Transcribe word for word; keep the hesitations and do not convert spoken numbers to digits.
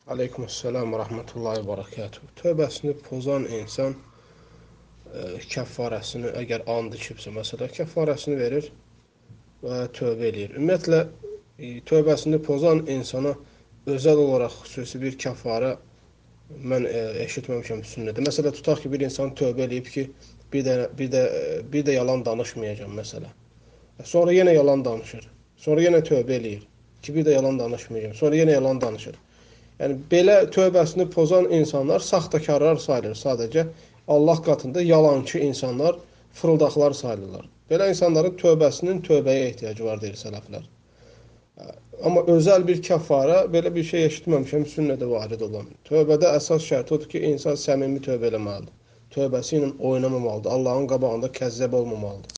Aleykümselam və rəhmətullahi və barakatuhu. Tövbəsini pozan insan e, kəffarəsini, əgər and içibsə, məsələn, kəffarəsini verir və tövbə eləyir. Ümumiyyətlə, e, tövbəsini pozan insana özəl olaraq xüsusi bir kəffarə mən e, eşitməmişəm sünnədə. Məsələn, tutaq ki, bir insan tövbə eləyib ki, bir də bir də bir də yalan danışmayacağam məsələn. Sonra yenə yalan danışır. Sonra yenə tövbə eləyir ki, bir də yalan danışmayacağam. Sonra yenə yalan danışır. Yəni belə tövbəsini pozan insanlar saxtakarlar sayılır sadəcə. Allah qatında yalançı insanlar, fırıldaqlar sayılırlar. Belə insanların tövbəsinin tövbəyə ehtiyacı var deyir sələflər. Amma özəl bir kəffara belə bir şey eşitməmişəm sünnədə varid olan. Tövbədə əsas şərt odur ki, insan səmimi tövbə eləməlidir. Tövbəsi ilə oynamamalıdır. Allahın qabağında kəzzəb olmamalıdır.